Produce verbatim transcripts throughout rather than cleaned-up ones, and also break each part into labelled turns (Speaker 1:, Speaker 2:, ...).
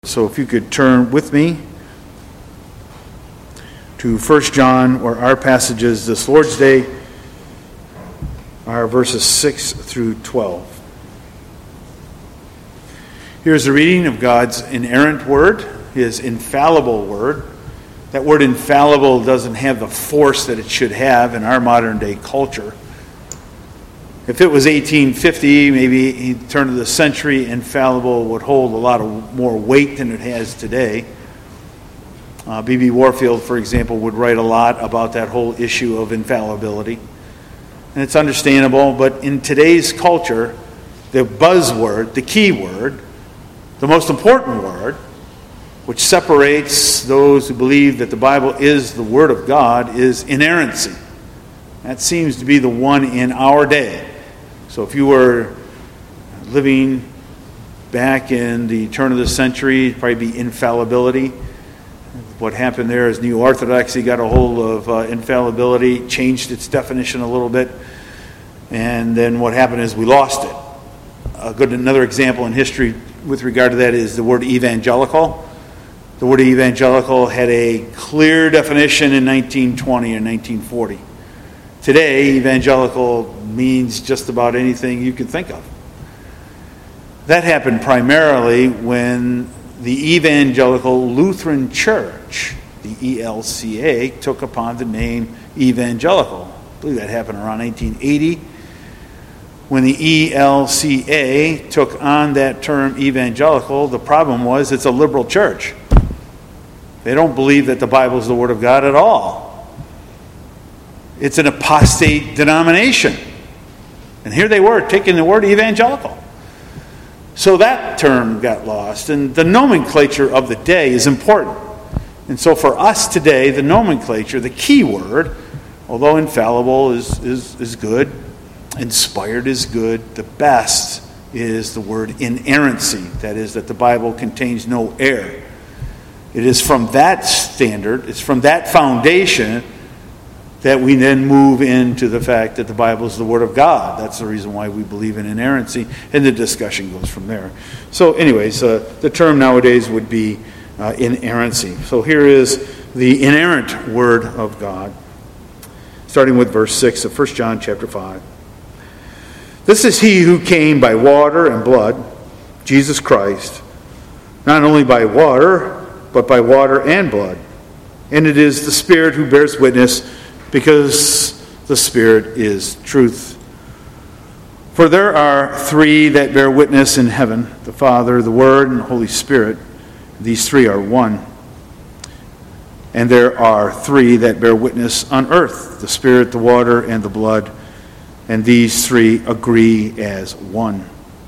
Speaker 1: So if you could turn with me to First John, where our passages this Lord's Day are verses six through twelve. Here's the reading of God's inerrant word, his infallible word. That word infallible doesn't have the force that it should have in our modern day culture. If it was eighteen fifty, maybe turn of the century, infallible would hold a lot of more weight than it has today. Uh, B B Warfield, for example, would write a lot about that whole issue of infallibility. And it's understandable, but in today's culture, the buzzword, the key word, the most important word, which separates those who believe that the Bible is the Word of God, is inerrancy. That seems to be the one in our day. So if you were living back in the turn of the century, it'd probably be infallibility. What happened there is New Orthodoxy got a hold of uh, infallibility, changed its definition a little bit, and then what happened is we lost it. A good another example in history with regard to that is the word evangelical. The word evangelical had a clear definition in nineteen twenty and nineteen forty. Today, evangelical means just about anything you can think of. That happened primarily when the Evangelical Lutheran Church, the E L C A, took upon the name evangelical. I believe that happened around nineteen eighty. When the E L C A took on that term evangelical, the problem was it's a liberal church. They don't believe that the Bible is the Word of God at all. It's an apostate denomination. And here they were, taking the word evangelical. So that term got lost. And the nomenclature of the day is important. And so for us today, the nomenclature, the key word, although infallible is, is, is good, inspired is good, the best is the word inerrancy. That is, that the Bible contains no error. It is from that standard, it's from that foundation that we then move into the fact that the Bible is the Word of God. That's the reason why we believe in inerrancy, and the discussion goes from there. So anyways, uh, the term nowadays would be uh, inerrancy. So here is the inerrant Word of God, starting with verse six of First John chapter five. This is he who came by water and blood, Jesus Christ, not only by water, but by water and blood. And it is the Spirit who bears witness, because the Spirit is truth. For there are three that bear witness in heaven, the Father, the Word, and the Holy Spirit. These three are one. And there are three that bear witness on earth, the Spirit, the water, and the blood. And these three agree as one.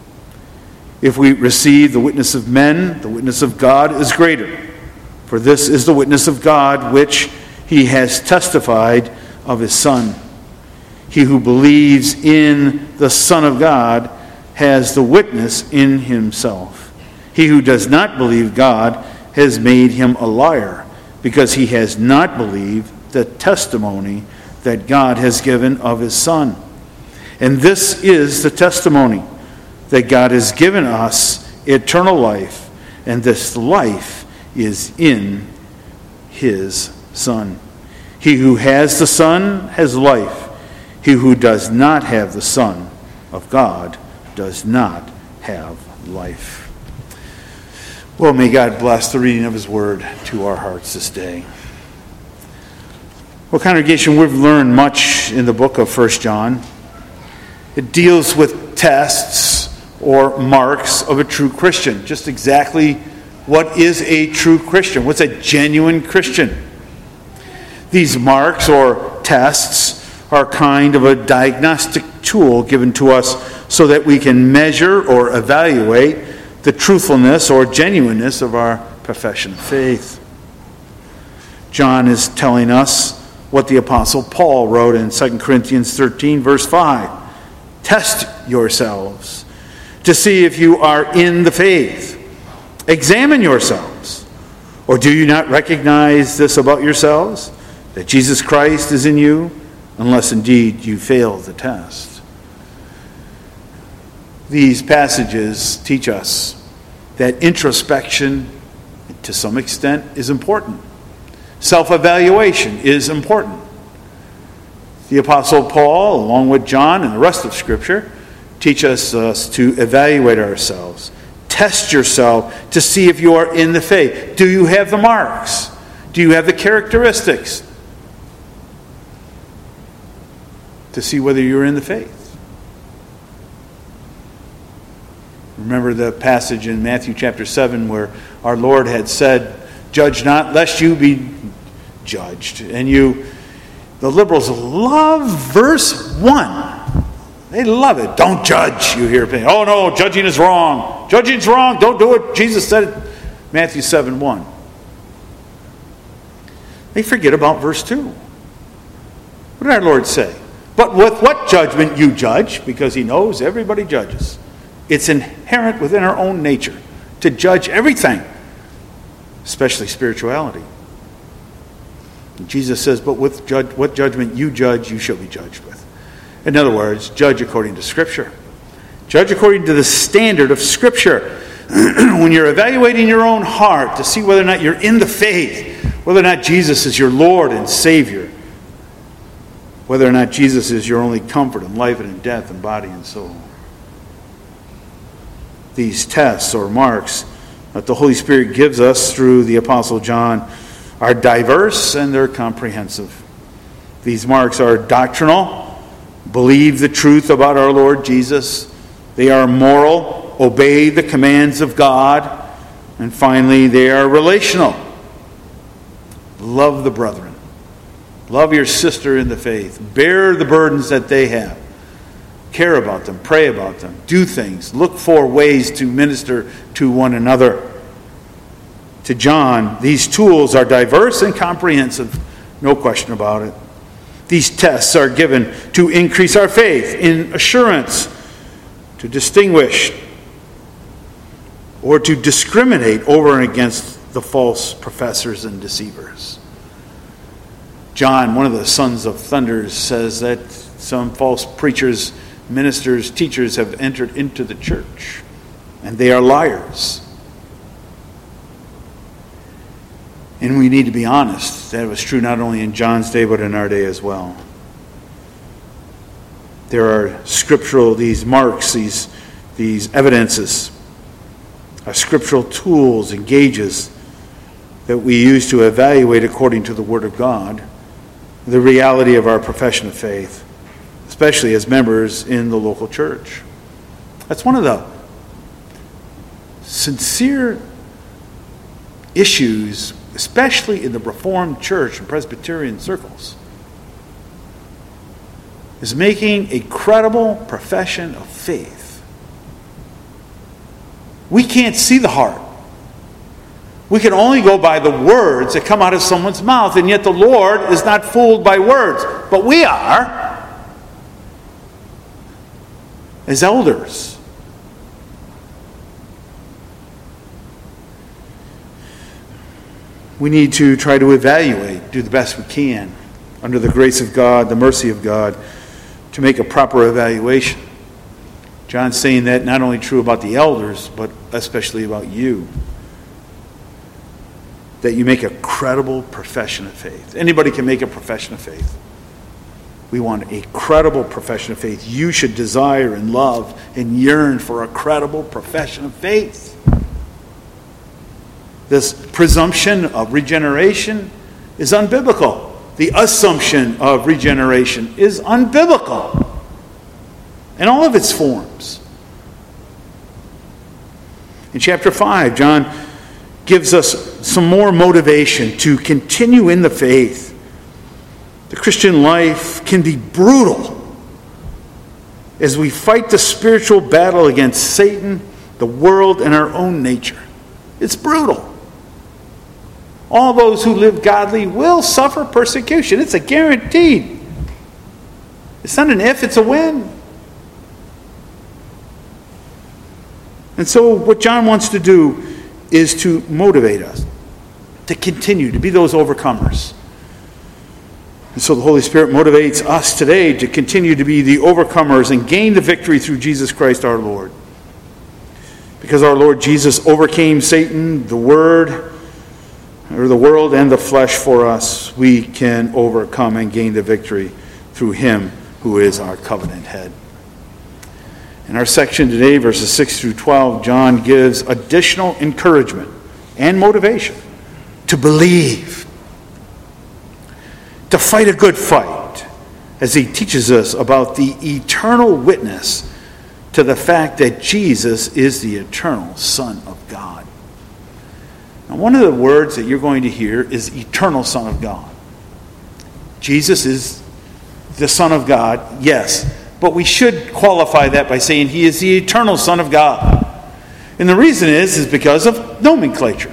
Speaker 1: If we receive the witness of men, the witness of God is greater. For this is the witness of God, which he has testified of his Son. He who believes in the Son of God has the witness in himself. He who does not believe God has made him a liar, because he has not believed the testimony that God has given of his Son. And this is the testimony, that God has given us eternal life, and this life is in his Son. He who has the Son has life. He who does not have the Son of God does not have life. Well, may God bless the reading of his word to our hearts this day. Well, congregation, we've learned much in the book of First John. It deals with tests or marks of a true Christian. Just exactly what is a true Christian? What's a genuine Christian? These marks or tests are kind of a diagnostic tool given to us so that we can measure or evaluate the truthfulness or genuineness of our profession of faith. John is telling us what the Apostle Paul wrote in Second Corinthians thirteen, verse five. Test yourselves to see if you are in the faith. Examine yourselves. Or do you not recognize this about yourselves, that Jesus Christ is in you, unless indeed you fail the test? These passages teach us that introspection to some extent, is important. Self-evaluation is important. The Apostle Paul, along with John and the rest of Scripture, teach us, us to evaluate ourselves. Test yourself to see if you are in the faith. Do you have the marks? Do you have the characteristics to see whether you're in the faith? Remember the passage in Matthew chapter seven where our Lord had said, "Judge not, lest you be judged." And you, the liberals love verse one. They love it. Don't judge, you hear. Oh no, judging is wrong. Judging's wrong. Don't do it. Jesus said it. Matthew seven one. They forget about verse two. What did our Lord say? But with what judgment you judge, because he knows everybody judges. It's inherent within our own nature to judge everything, especially spirituality. And Jesus says, but with judge, what judgment you judge, you shall be judged with. In other words, judge according to Scripture. Judge according to the standard of Scripture. When you're evaluating your own heart to see whether or not you're in the faith, whether or not Jesus is your Lord and Savior, whether or not Jesus is your only comfort in life and in death and body and soul. These tests or marks that the Holy Spirit gives us through the Apostle John are diverse and they're comprehensive. These marks are doctrinal. Believe the truth about our Lord Jesus. They are moral. Obey the commands of God. And finally, they are relational. Love the brethren. Love your sister in the faith. Bear the burdens that they have. Care about them. Pray about them. Do things. Look for ways to minister to one another. To John, these tools are diverse and comprehensive. No question about it. These tests are given to increase our faith in assurance, to distinguish, or to discriminate over and against the false professors and deceivers. John, one of the sons of thunder, says that some false preachers, ministers, teachers have entered into the church, and they are liars. And we need to be honest. That was true not only in John's day, but in our day as well. There are scriptural, these marks, these, these evidences, are scriptural tools and gauges that we use to evaluate according to the Word of God the reality of our profession of faith, especially as members in the local church. That's one of the sincere issues, especially in the Reformed Church and Presbyterian circles, is making a credible profession of faith. We can't see the heart. We can only go by the words that come out of someone's mouth, and yet the Lord is not fooled by words. But we are, as elders. We need to try to evaluate, do the best we can, under the grace of God, the mercy of God, to make a proper evaluation. John's saying that not only true about the elders, but especially about you. That you make a credible profession of faith. Anybody can make a profession of faith. We want a credible profession of faith. You should desire and love and yearn for a credible profession of faith. This presumption of regeneration is unbiblical. The assumption of regeneration is unbiblical in all of its forms. In chapter five, John gives us some more motivation to continue in the faith. The Christian life can be brutal as we fight the spiritual battle against Satan, the world, and our own nature. It's brutal. All those who live godly will suffer persecution. It's a guaranteed. It's not an if, it's a when. And so what John wants to do is to motivate us to continue to be those overcomers. And so the Holy Spirit motivates us today to continue to be the overcomers and gain the victory through Jesus Christ our Lord. Because our Lord Jesus overcame Satan, the Word, or the world and the flesh for us, we can overcome and gain the victory through him who is our covenant head. In our section today, verses six through twelve, John gives additional encouragement and motivation to believe, to fight a good fight, as he teaches us about the eternal witness to the fact that Jesus is the eternal Son of God. Now, one of the words that you're going to hear is eternal Son of God. Jesus is the Son of God, yes, but we should qualify that by saying he is the eternal Son of God. And the reason is, is because of nomenclature.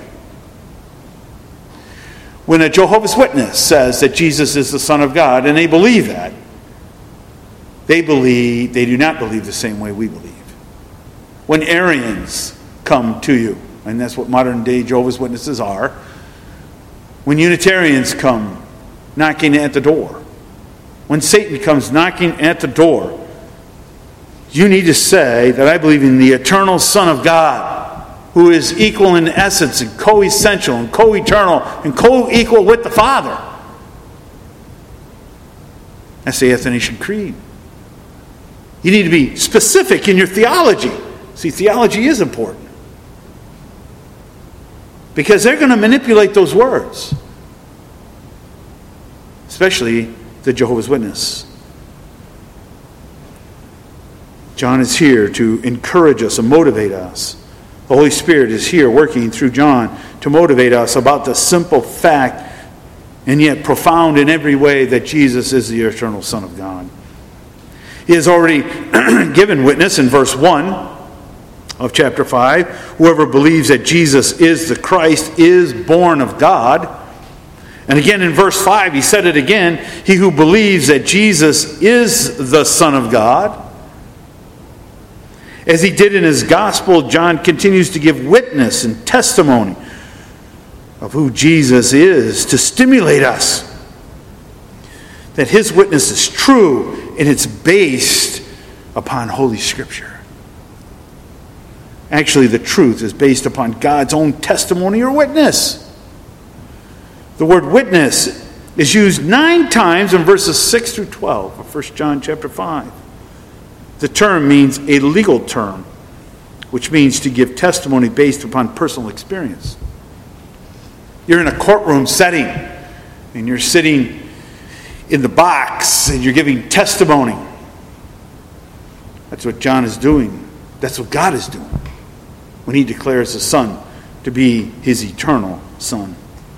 Speaker 1: When a Jehovah's Witness says that Jesus is the Son of God, and they believe that, they believe, they do not believe the same way we believe. When Arians come to you, and that's what modern day Jehovah's Witnesses are, when Unitarians come knocking at the door, when Satan comes knocking at the door, you need to say that I believe in the eternal Son of God, who is equal in essence and co-essential and co-eternal and co-equal with the Father. That's the Athanasian Creed. You need to be specific in your theology. See, theology is important, because they're going to manipulate those words, especially the Jehovah's Witness. John is here to encourage us and motivate us. The Holy Spirit is here working through John to motivate us about the simple fact, and yet profound in every way, that Jesus is the eternal Son of God. He has already given witness in verse one of chapter five. Whoever believes that Jesus is the Christ is born of God. And again in verse five, he said it again, he who believes that Jesus is the Son of God. As he did in his gospel, John continues to give witness and testimony of who Jesus is to stimulate us that his witness is true, and it's based upon Holy Scripture. Actually, the truth is based upon God's own testimony or witness. The word witness is used nine times in verses six through twelve of First John chapter five. The term means a legal term, which means to give testimony based upon personal experience. You're in a courtroom setting, and you're sitting in the box, and you're giving testimony. That's what John is doing. That's what God is doing when he declares the Son to be his eternal Son.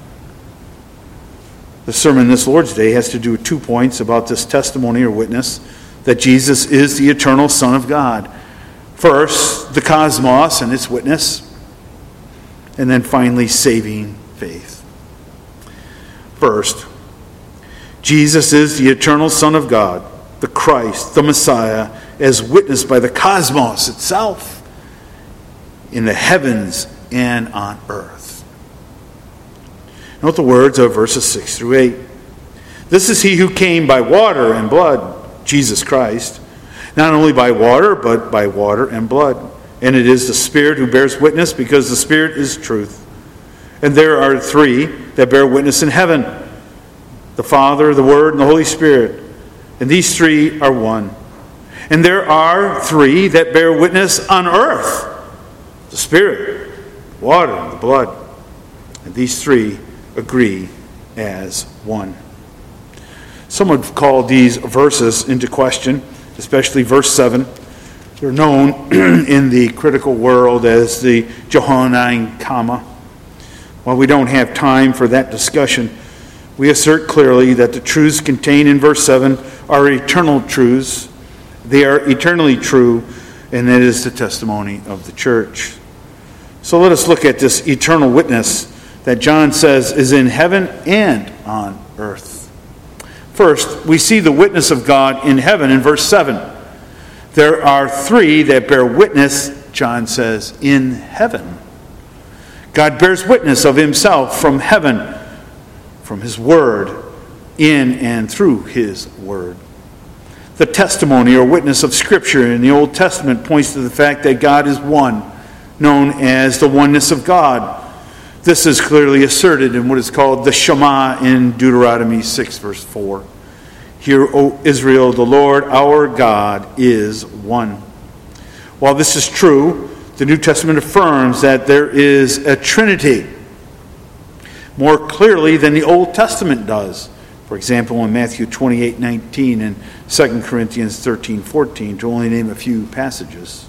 Speaker 1: The sermon this Lord's Day has to do with two points about this testimony or witness that Jesus is the eternal Son of God. First, the cosmos and its witness, and then finally, saving faith. First, Jesus is the eternal Son of God, the Christ, the Messiah, as witnessed by the cosmos itself, in the heavens and on earth. Note the words of verses six through eight. This is he who came by water and blood, Jesus Christ, not only by water, but by water and blood. And it is the Spirit who bears witness, because the Spirit is truth. And there are three that bear witness in heaven: the Father, the Word, and the Holy Spirit. And these three are one. And there are three that bear witness on earth: the Spirit, water, and the blood. And these three agree as one. Some would call these verses into question, especially verse seven. They're known in the critical world as the Johannine comma. While we don't have time for that discussion, we assert clearly that the truths contained in verse seven are eternal truths. They are eternally true, and that is the testimony of the church. So let us look at this eternal witness that John says is in heaven and on earth. First, we see the witness of God in heaven in verse seven. There are three that bear witness, John says, in heaven. God bears witness of himself from heaven, from his word, in and through his word. The testimony or witness of Scripture in the Old Testament points to the fact that God is one, known as the oneness of God. This is clearly asserted in what is called the Shema in Deuteronomy six, verse four. Hear, O Israel, the Lord our God is one. While this is true, the New Testament affirms that there is a Trinity more clearly than the Old Testament does. For example, in Matthew twenty-eight nineteen and Second Corinthians thirteen fourteen, to only name a few passages.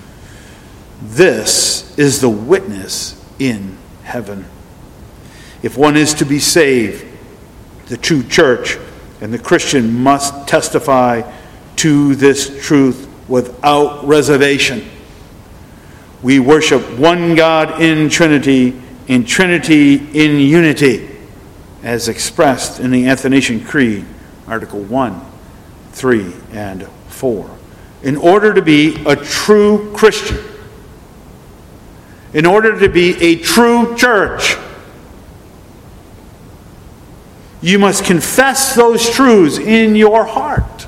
Speaker 1: This is the witness in heaven. If one is to be saved, the true church and the Christian must testify to this truth without reservation. We worship one God in Trinity, in Trinity in unity, as expressed in the Athanasian Creed, Article one, three, and four. In order to be a true Christian, in order to be a true church, you must confess those truths in your heart.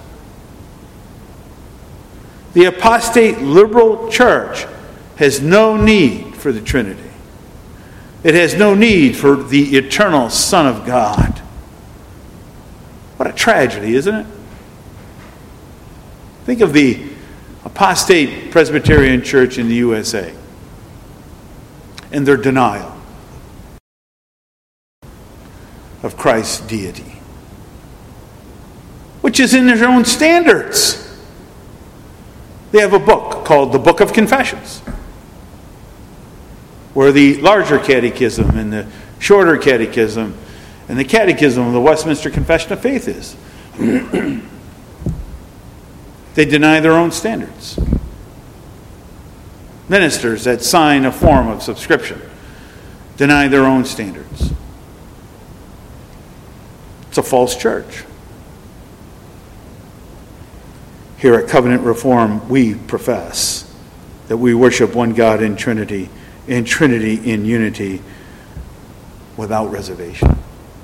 Speaker 1: The apostate liberal church has no need for the Trinity. It has no need for the eternal Son of God. What a tragedy, isn't it? Think of the apostate Presbyterian Church in the U S A and their denial of Christ's deity, which is in their own standards. They have a book called the Book of Confessions, where the larger catechism and the shorter catechism and the catechism of the Westminster Confession of Faith is. They deny their own standards. Ministers that sign a form of subscription deny their own standards. It's a false church. Here at Covenant Reform, we profess that we worship one God in Trinity, in Trinity in unity, without reservation.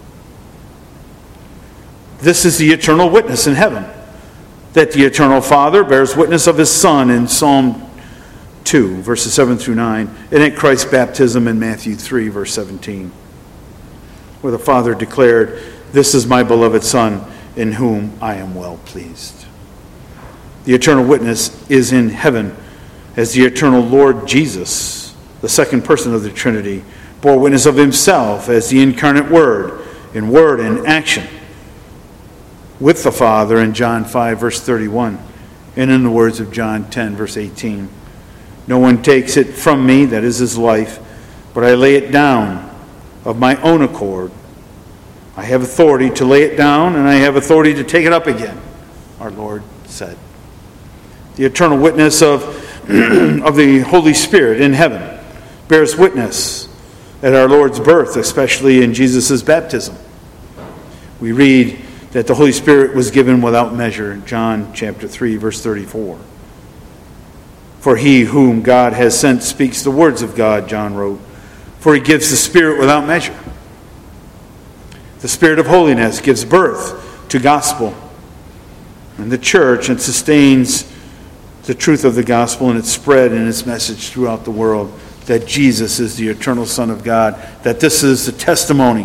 Speaker 1: This is the eternal witness in heaven, that the eternal Father bears witness of his Son in Psalm two, verses seven through nine, and at Christ's baptism in Matthew three, verse seventeen, where the Father declared, "This is my beloved Son, in whom I am well pleased." The eternal witness is in heaven as the eternal Lord Jesus, the second person of the Trinity, bore witness of himself as the incarnate Word in word and action with the Father in John five, verse thirty-one, and in the words of John ten, verse eighteen. No one takes it from me, that is his life, but I lay it down of my own accord. I have authority to lay it down, and I have authority to take it up again, our Lord said. The eternal witness of, of the Holy Spirit in heaven bears witness at our Lord's birth, especially in Jesus' baptism. We read that the Holy Spirit was given without measure, John chapter three, verse thirty-four. For he whom God has sent speaks the words of God, John wrote, for he gives the Spirit without measure. The Spirit of holiness gives birth to gospel and the church and sustains the truth of the gospel and its spread and its message throughout the world, that Jesus is the eternal Son of God, that this is the testimony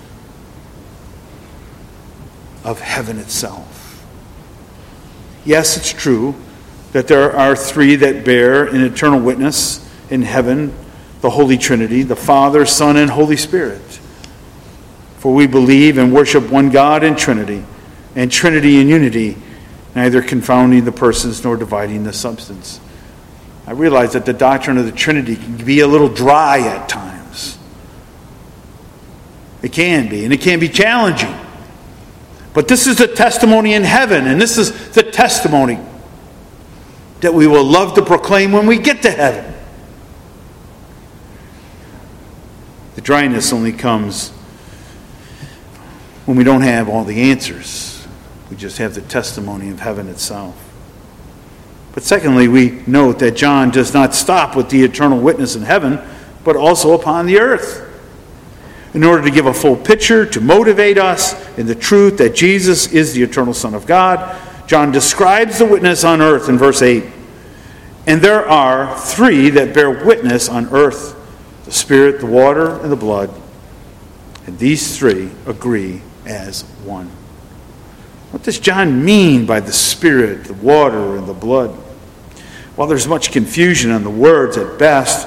Speaker 1: of heaven itself. Yes, it's true that there are three that bear an eternal witness in heaven, the Holy Trinity, the Father, Son, and Holy Spirit. For we believe and worship one God in Trinity, and Trinity in unity, neither confounding the persons nor dividing the substance. I realize that the doctrine of the Trinity can be a little dry at times. It can be, and it can be challenging. But this is the testimony in heaven, and this is the testimony that we will love to proclaim when we get to heaven. The dryness only comes when we don't have all the answers. We just have the testimony of heaven itself. But secondly, we note that John does not stop with the eternal witness in heaven, but also upon the earth. In order to give a full picture, to motivate us in the truth that Jesus is the eternal Son of God, John describes the witness on earth in verse eight. And there are three that bear witness on earth, the Spirit, the water, and the blood. And these three agree as one. What does John mean by the Spirit, the water, and the blood? Well, there's much confusion on the words at best.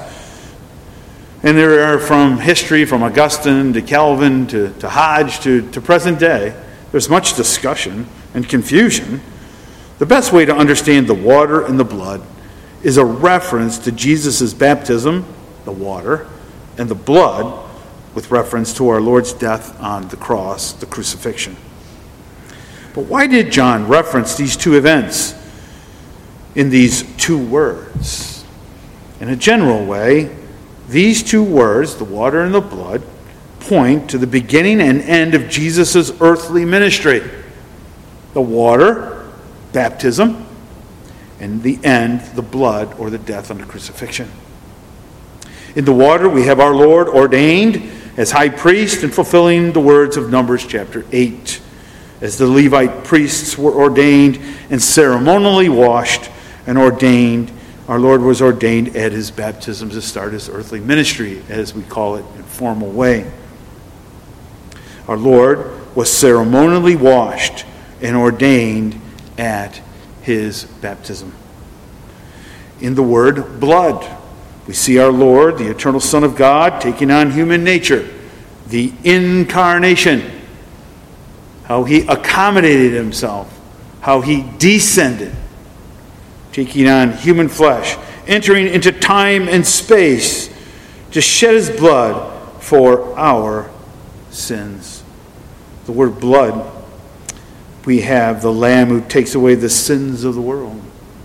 Speaker 1: And there are, from history, from Augustine to Calvin to, to Hodge to, to present day, there's much discussion and confusion. The best way to understand the water and the blood is a reference to Jesus' baptism, the water, and the blood, with reference to our Lord's death on the cross, the crucifixion. But why did John reference these two events in these two words? In a general way, these two words, the water and the blood, point to the beginning and end of Jesus' earthly ministry. The water, baptism, and the end, the blood, or the death on the crucifixion. In the water, we have our Lord ordained as high priest and fulfilling the words of Numbers chapter eight. As the Levite priests were ordained and ceremonially washed and ordained, our Lord was ordained at his baptism to start his earthly ministry, as we call it in a formal way. Our Lord was ceremonially washed and ordained at his baptism. In the word blood, we see our Lord, the eternal Son of God, taking on human nature, the incarnation, how he accommodated himself, how he descended, taking on human flesh, entering into time and space to shed his blood for our sins. The word blood, we have the Lamb who takes away the sins of the world.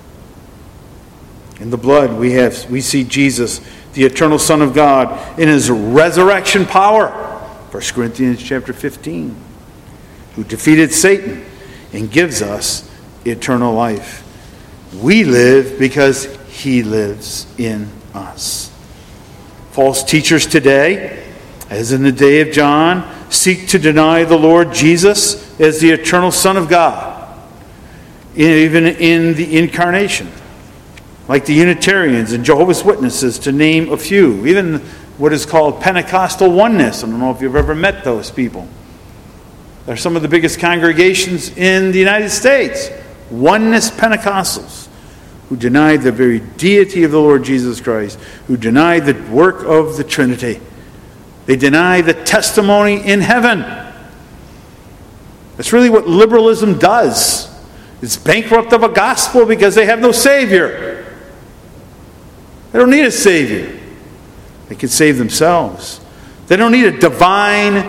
Speaker 1: In the blood, we have we see Jesus, the eternal Son of God, in his resurrection power. First Corinthians chapter fifteen, who defeated Satan and gives us eternal life. We live because he lives in us. False teachers today, as in the day of John, seek to deny the Lord Jesus as the eternal Son of God, even in the incarnation. Like the Unitarians and Jehovah's Witnesses, to name a few. Even what is called Pentecostal oneness. I don't know if you've ever met those people. They're some of the biggest congregations in the United States. Oneness Pentecostals, who deny the very deity of the Lord Jesus Christ, who deny the work of the Trinity. They deny the testimony in heaven. That's really what liberalism does. It's bankrupt of a gospel because they have no Savior. They don't need a Savior. They can save themselves. They don't need a divine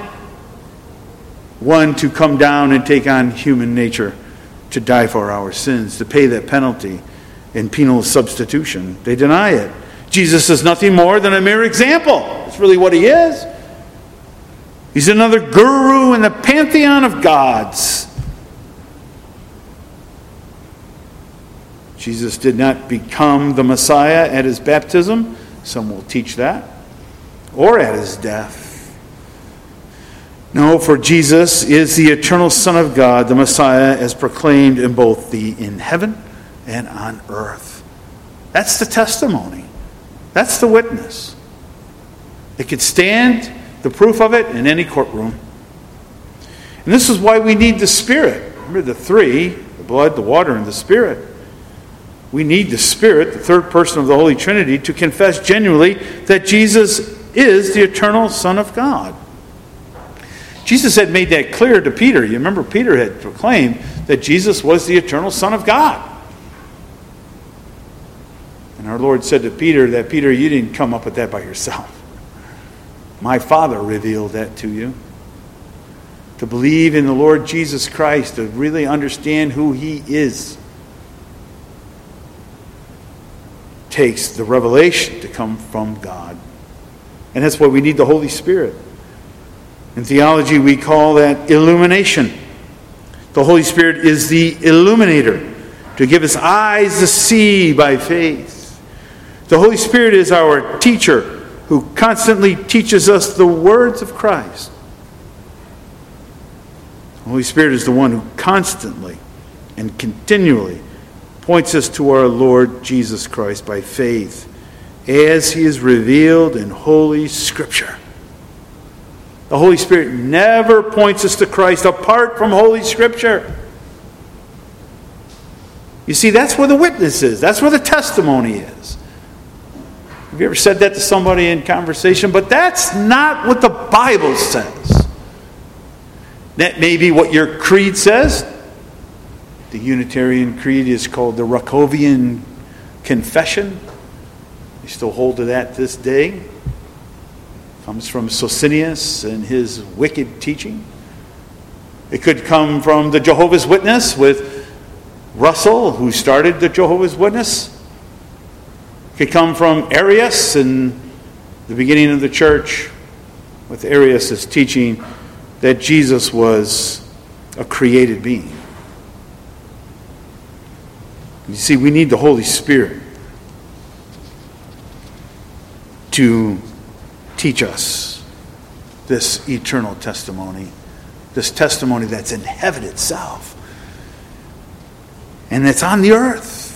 Speaker 1: one to come down and take on human nature, to die for our sins, to pay that penalty in penal substitution. They deny it. Jesus is nothing more than a mere example. That's really what he is. He's another guru in the pantheon of gods. Jesus did not become the Messiah at his baptism. Some will teach that. Or at his death. No, for Jesus is the eternal Son of God, the Messiah, as proclaimed in both the in heaven and on earth. That's the testimony. That's the witness. It could stand the proof of it in any courtroom. And this is why we need the Spirit. Remember the three, the blood, the water, and the Spirit. We need the Spirit, the third person of the Holy Trinity, to confess genuinely that Jesus is the eternal Son of God. Jesus had made that clear to Peter. You remember Peter had proclaimed that Jesus was the eternal Son of God. And our Lord said to Peter that, Peter, you didn't come up with that by yourself. My Father revealed that to you. To believe in the Lord Jesus Christ, to really understand who he is, takes the revelation to come from God. And that's why we need the Holy Spirit. In theology, we call that illumination. The Holy Spirit is the illuminator, to give us eyes to see by faith. The Holy Spirit is our teacher, who constantly teaches us the words of Christ. The Holy Spirit is the one who constantly and continually points us to our Lord Jesus Christ by faith as he is revealed in Holy Scripture. The Holy Spirit never points us to Christ apart from Holy Scripture. You see, that's where the witness is. That's where the testimony is. Have you ever said that to somebody in conversation? But that's not what the Bible says. That may be what your creed says. The Unitarian Creed is called the Rakovian Confession. We still hold to that this day. Comes from Socinius and his wicked teaching. It could come from the Jehovah's Witness with Russell, who started the Jehovah's Witness. It could come from Arius in the beginning of the church, with Arius' teaching that Jesus was a created being. You see, we need the Holy Spirit to teach us this eternal testimony, this testimony that's in heaven itself, and that's on the earth.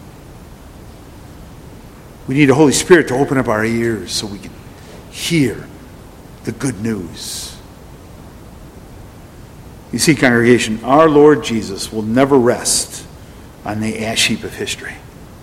Speaker 1: We need the Holy Spirit to open up our ears so we can hear the good news. You see, congregation, our Lord Jesus will never rest on the ash heap of history.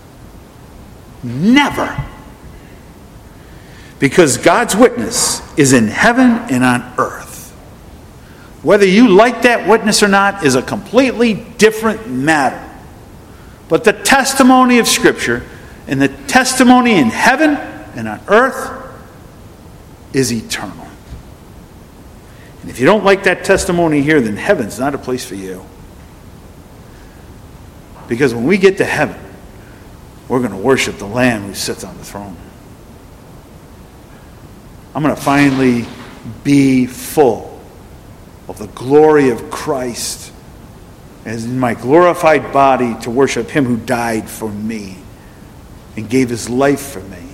Speaker 1: Never. Because God's witness is in heaven and on earth. Whether you like that witness or not is a completely different matter. But the testimony of Scripture and the testimony in heaven and on earth is eternal. And if you don't like that testimony here, then heaven's not a place for you. Because when we get to heaven, we're going to worship the Lamb who sits on the throne. I'm going to finally be full of the glory of Christ, as in my glorified body, to worship him who died for me and gave his life for me,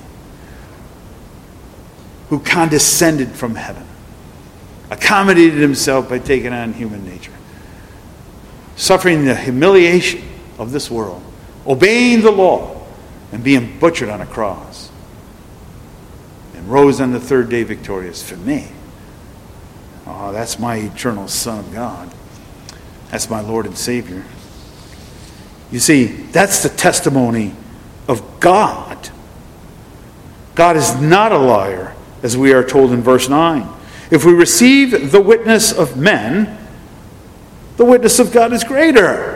Speaker 1: who condescended from heaven, accommodated himself by taking on human nature, suffering the humiliation of this world, obeying the law, and being butchered on a cross, and rose on the third day victorious for me. Oh, that's my eternal Son of God. That's my Lord and Savior. You see, that's the testimony of God. God is not a liar, as we are told in verse nine. If we receive the witness of men, the witness of God is greater.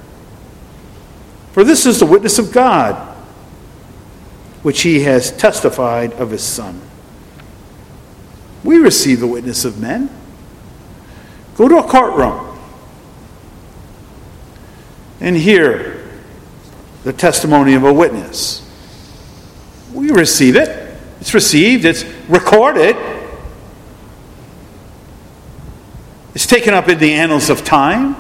Speaker 1: For this is the witness of God, which he has testified of his Son. We receive the witness of men. Go to a courtroom and hear the testimony of a witness. We receive it. It's received. It's recorded. It's taken up in the annals of time.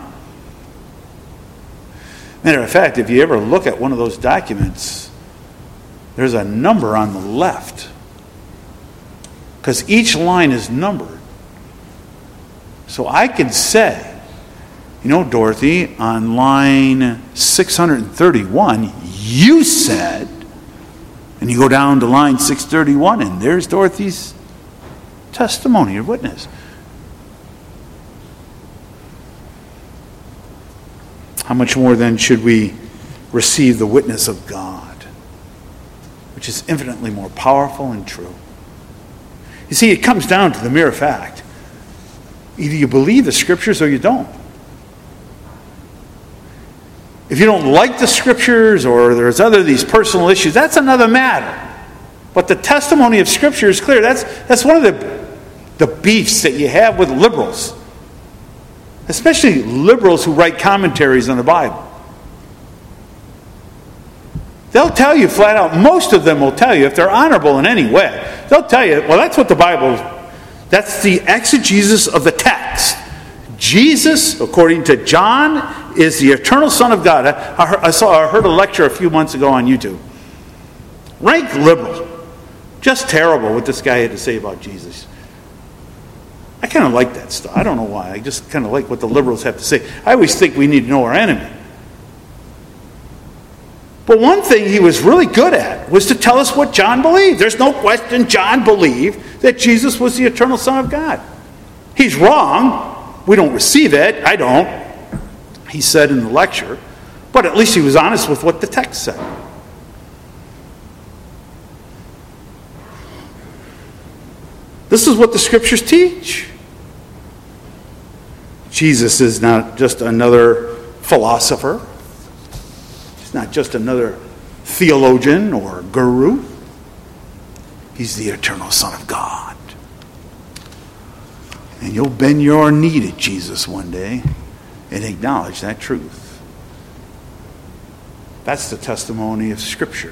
Speaker 1: Matter of fact, if you ever look at one of those documents, there's a number on the left, because each line is numbered. So I can say, you know, Dorothy, on line six hundred thirty-one, you said, and you go down to line six thirty-one, and there's Dorothy's testimony or witness. How much more then should we receive the witness of God, which is infinitely more powerful and true? You see, it comes down to the mere fact. Either you believe the Scriptures or you don't. If you don't like the Scriptures, or there's other these personal issues, that's another matter. But the testimony of Scripture is clear. That's, that's one of the, the beefs that you have with liberals. Especially liberals who write commentaries on the Bible. They'll tell you flat out, most of them will tell you, if they're honorable in any way, they'll tell you, well, that's what the Bible, that's the exegesis of the text. Jesus, according to John, is the eternal Son of God. I, heard, I saw, I heard a lecture a few months ago on YouTube. Rank liberal. Just terrible what this guy had to say about Jesus. I kind of like that stuff. I don't know why. I just kind of like what the liberals have to say. I always think we need to know our enemy. But one thing he was really good at was to tell us what John believed. There's no question John believed that Jesus was the eternal Son of God. He's wrong. We don't receive it. I don't. He said in the lecture. But at least he was honest with what the text said. This is what the scriptures teach. Jesus is not just another philosopher. He's not just another theologian or guru. He's the eternal Son of God. And you'll bend your knee to Jesus one day and acknowledge that truth. That's the testimony of Scripture.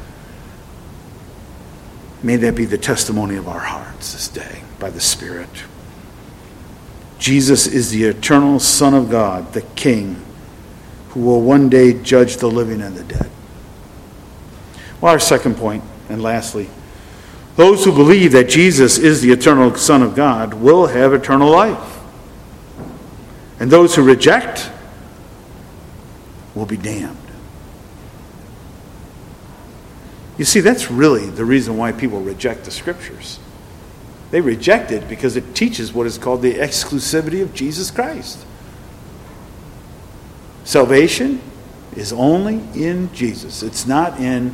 Speaker 1: May that be the testimony of our hearts this day by the Spirit. Jesus is the eternal Son of God, the King, who will one day judge the living and the dead. Well, our second point, and lastly, those who believe that Jesus is the eternal Son of God will have eternal life. And those who reject will be damned. You see, that's really the reason why people reject the Scriptures. They reject it because it teaches what is called the exclusivity of Jesus Christ. Salvation is only in Jesus. It's not in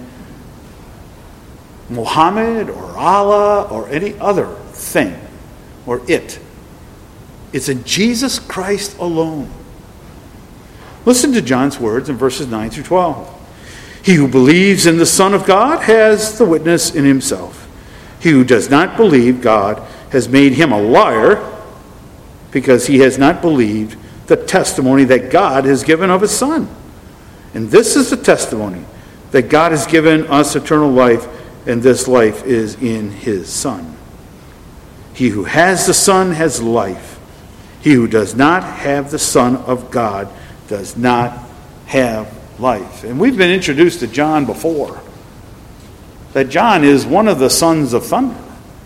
Speaker 1: Muhammad or Allah or any other thing or it. It's in Jesus Christ alone. Listen to John's words in verses nine through twelve. He who believes in the Son of God has the witness in himself. He who does not believe God has made him a liar, because he has not believed the testimony that God has given of his Son. And this is the testimony, that God has given us eternal life, and this life is in his Son. He who has the Son has life. He who does not have the Son of God does not have life. And we've been introduced to John before. That John is one of the sons of thunder.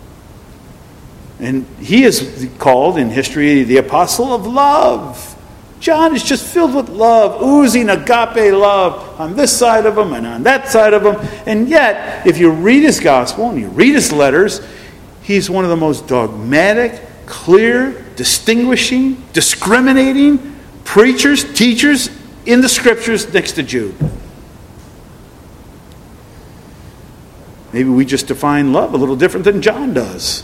Speaker 1: And he is called in history the apostle of love. John is just filled with love, oozing agape love on this side of him and on that side of him. And yet, if you read his gospel and you read his letters, he's one of the most dogmatic, clear, distinguishing, discriminating preachers, teachers in the Scriptures next to Jude. Maybe we just define love a little different than John does.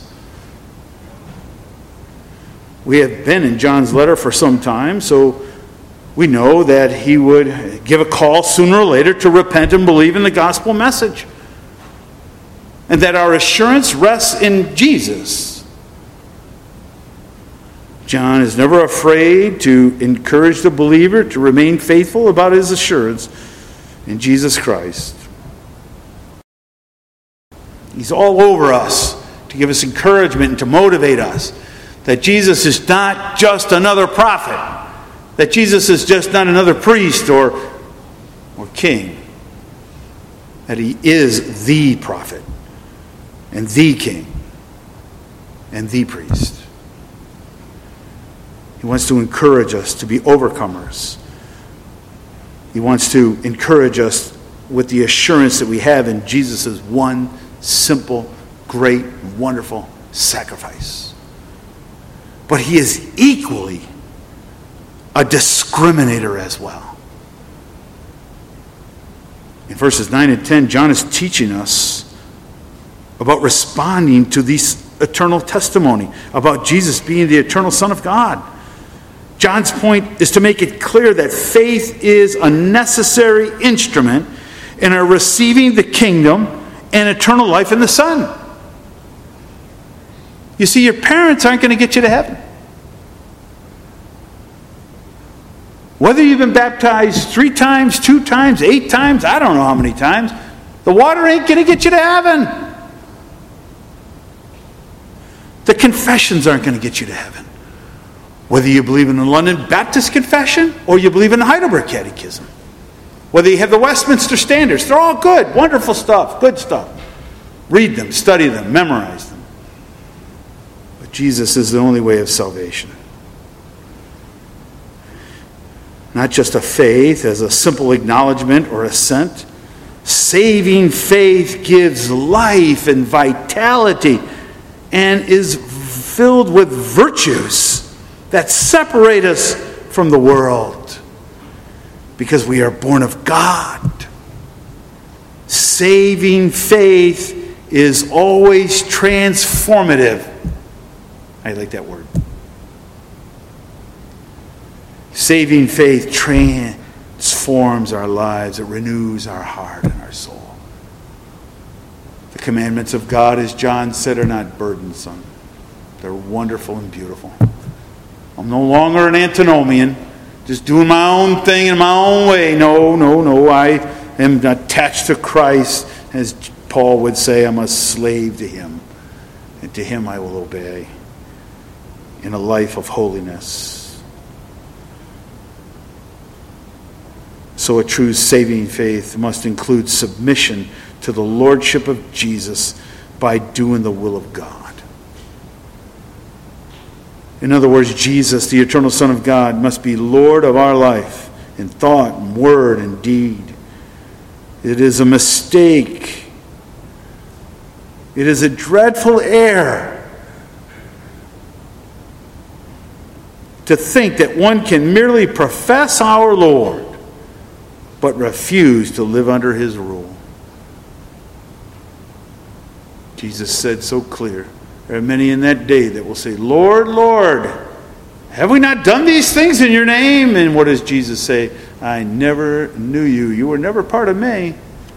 Speaker 1: We have been in John's letter for some time, so we know that he would give a call sooner or later to repent and believe in the gospel message. And that our assurance rests in Jesus. John is never afraid to encourage the believer to remain faithful about his assurance in Jesus Christ. He's all over us to give us encouragement and to motivate us. That Jesus is not just another prophet. That Jesus is just not another priest or, or king. That he is the prophet and the king and the priest. He wants to encourage us to be overcomers. He wants to encourage us with the assurance that we have in Jesus' one simple, great, wonderful sacrifice. But he is equally a discriminator as well. In verses nine and ten, John is teaching us about responding to this eternal testimony, about Jesus being the eternal Son of God. John's point is to make it clear that faith is a necessary instrument in our receiving the kingdom and eternal life in the Son. You see, your parents aren't going to get you to heaven. Whether you've been baptized three times, two times, eight times, I don't know how many times, the water ain't going to get you to heaven. The confessions aren't going to get you to heaven. Whether you believe in the London Baptist Confession or you believe in the Heidelberg Catechism. Whether you have the Westminster Standards, they're all good, wonderful stuff, good stuff. Read them, study them, memorize them. But Jesus is the only way of salvation. Not just a faith as a simple acknowledgement or assent, Saving faith gives life and vitality and is filled with virtues that separate us from the world because we are born of God. Saving faith is always transformative. I like that word. Saving faith transforms our lives. It renews our heart and our soul. The commandments of God, as John said, are not burdensome. They're wonderful and beautiful. I'm no longer an antinomian, just doing my own thing in my own way. No, no, no. I am attached to Christ. As Paul would say, I'm a slave to him. And to him I will obey in a life of holiness. So a true saving faith must include submission to the lordship of Jesus by doing the will of God. In other words, Jesus, the eternal Son of God, must be Lord of our life in thought and word and deed. It is a mistake. It is a dreadful error to think that one can merely profess our Lord but refuse to live under his rule. Jesus said so clear, there are many in that day that will say, Lord, Lord, have we not done these things in your name? And what does Jesus say? I never knew you. You were never part of me.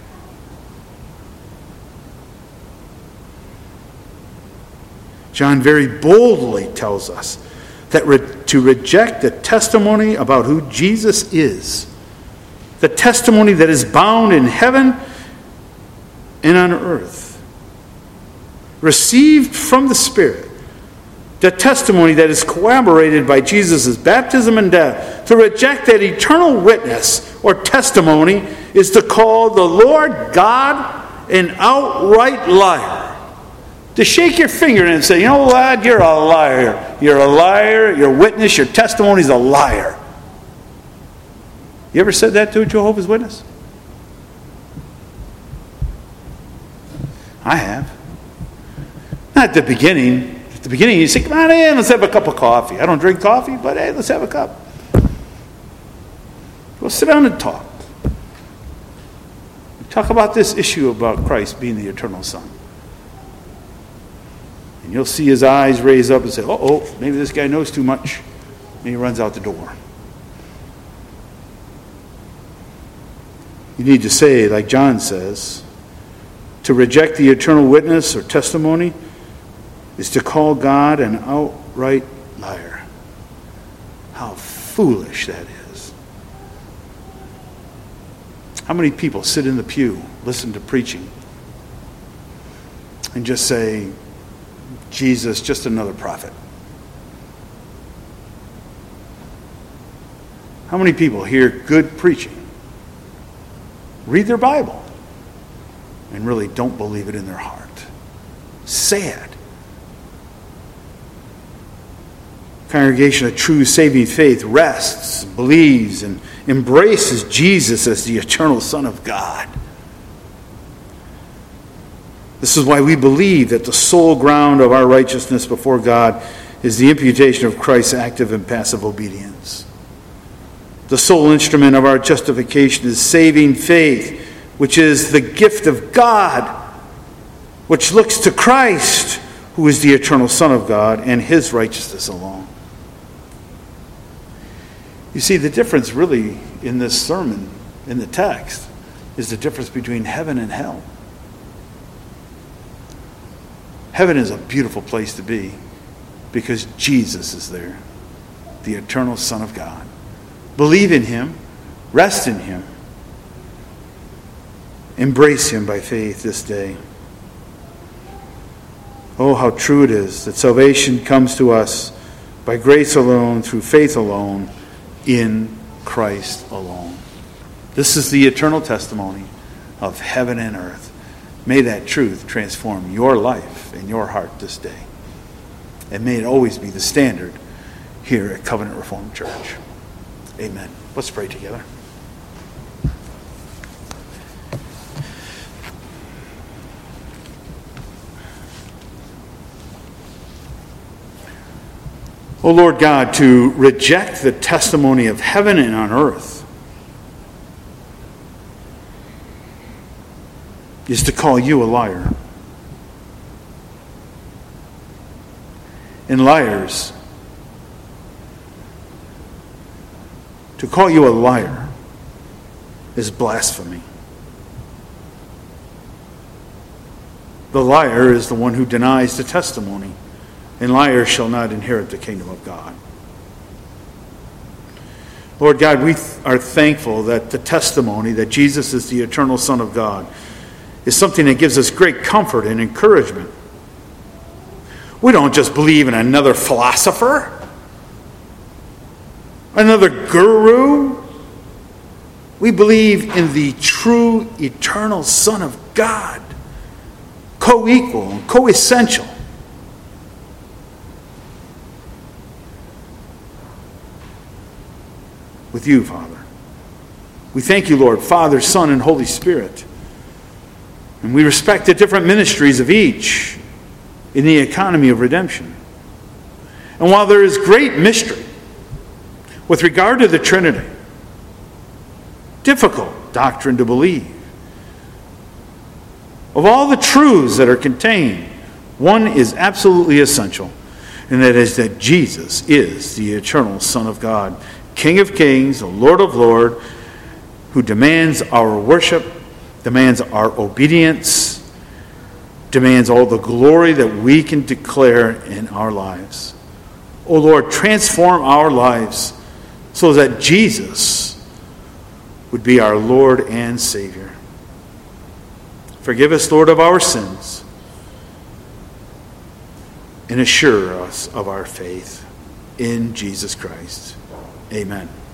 Speaker 1: John very boldly tells us that re- to reject the testimony about who Jesus is, the testimony that is bound in heaven and on earth, received from the Spirit, the testimony that is corroborated by Jesus' baptism and death, to reject that eternal witness or testimony is to call the Lord God an outright liar. To shake your finger and say, you know what, you're a liar. You're a liar. Your witness, your testimony is a liar. You ever said that to a Jehovah's Witness? I have. Not at the beginning. At the beginning, you say, come on in, let's have a cup of coffee. I don't drink coffee, but hey, let's have a cup. We'll sit down and talk. Talk about this issue about Christ being the eternal Son. And you'll see his eyes raise up and say, uh-oh, maybe this guy knows too much. And he runs out the door. You need to say, like John says, to reject the eternal witness or testimony is to call God an outright liar. How foolish that is. How many people sit in the pew, listen to preaching, and just say, Jesus, just another prophet? How many people hear good preaching, read their Bible, and really don't believe it in their heart? Sad. Congregation of true saving faith rests, believes, and embraces Jesus as the eternal Son of God. This is why we believe that the sole ground of our righteousness before God is the imputation of Christ's active and passive obedience. The sole instrument of our justification is saving faith, which is the gift of God, which looks to Christ, who is the eternal Son of God, and his righteousness alone. You see, the difference really in this sermon, in the text, is the difference between heaven and hell. Heaven is a beautiful place to be because Jesus is there, the eternal Son of God. Believe in him, rest in him, embrace him by faith this day. Oh, how true it is that salvation comes to us by grace alone, through faith alone, in Christ alone. This is the eternal testimony of heaven and earth. May that truth transform your life and your heart this day. And may it always be the standard here at Covenant Reformed Church. Amen. Let's pray together. O Lord God, to reject the testimony of heaven and on earth is to call you a liar. And liars, to call you a liar is blasphemy. The liar is the one who denies the testimony, and liars shall not inherit the kingdom of God. Lord God, we are thankful that the testimony that Jesus is the eternal Son of God is something that gives us great comfort and encouragement. We don't just believe in another philosopher, another guru. We believe in the true eternal Son of God, co-equal and co-essential. With you, Father. We thank you, Lord, Father, Son, and Holy Spirit. And we respect the different ministries of each in the economy of redemption. And while there is great mystery with regard to the Trinity, difficult doctrine to believe, of all the truths that are contained, one is absolutely essential, and that is that Jesus is the eternal Son of God, King of kings, the Lord of lords, who demands our worship, demands our obedience, demands all the glory that we can declare in our lives. O Lord, transform our lives so that Jesus would be our Lord and Savior. Forgive us, Lord, of our sins, and assure us of our faith in Jesus Christ. Amen.